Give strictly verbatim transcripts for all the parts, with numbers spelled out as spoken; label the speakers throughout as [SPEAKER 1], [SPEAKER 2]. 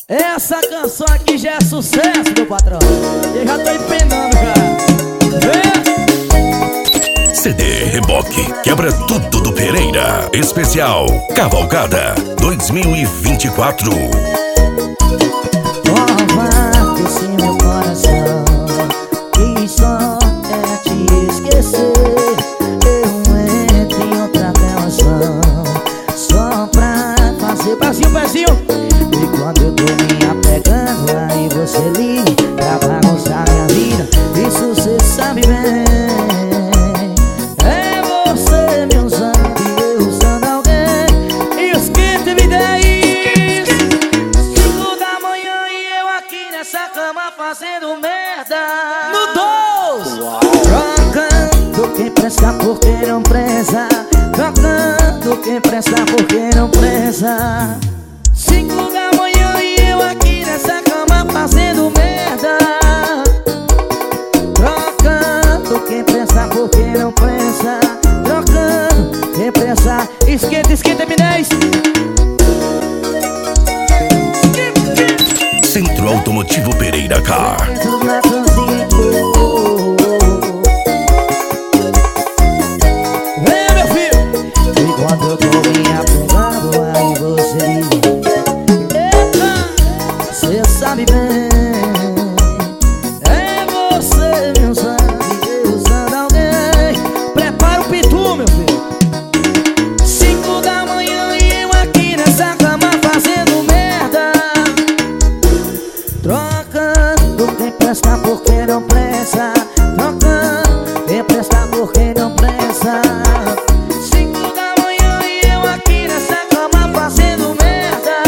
[SPEAKER 1] Essa canção aqui já é sucesso, meu patrão. Eu já tô empenando, cara. É.
[SPEAKER 2] C D Reboque quebra tudo do Pereira. Especial Cavalgada dois mil e vinte e quatro.
[SPEAKER 3] Prova desse meu coração que só quer te esquecer. Eu entro em outra relação só pra fazer
[SPEAKER 1] pezinho, pezinho.
[SPEAKER 3] E quando eu tô me apegando, aí você liga pra bagunçar minha vida. Isso cê sabe bem. É você me usando e eu usando alguém.
[SPEAKER 1] Esquenta me dez. Cinco da manhã e eu aqui nessa cama fazendo merda. No dois.
[SPEAKER 3] Trocando quem presta por quem não presta. Trocando quem presta por quem não presta.
[SPEAKER 1] Cinco da manhã e eu aqui nessa cama fazendo merda.
[SPEAKER 3] Trocando quem presta por quem não presta. Trocando quem presta.
[SPEAKER 1] Esquenta, esquenta M dez.
[SPEAKER 2] Centro Automotivo Pereira Car.
[SPEAKER 3] Dentro da cozinha.
[SPEAKER 1] Vem, meu filho.
[SPEAKER 3] E quando eu tô me apegando, aí você liga. Cê sabe bem. É você me usando e eu usando alguém.
[SPEAKER 1] Prepara o pitu, meu filho. Cinco da manhã e eu aqui nessa cama fazendo merda.
[SPEAKER 3] Trocando quem presta por quem não presta. Trocando quem presta por quem não presta.
[SPEAKER 1] Cinco da manhã e eu aqui nessa cama fazendo merda.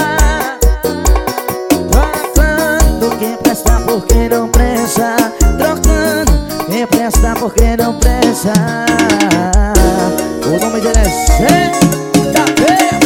[SPEAKER 3] Trocando quem presta por quem não presta. Trocando quem presta por quem não presta.
[SPEAKER 1] O nome dele é Zé da Veia.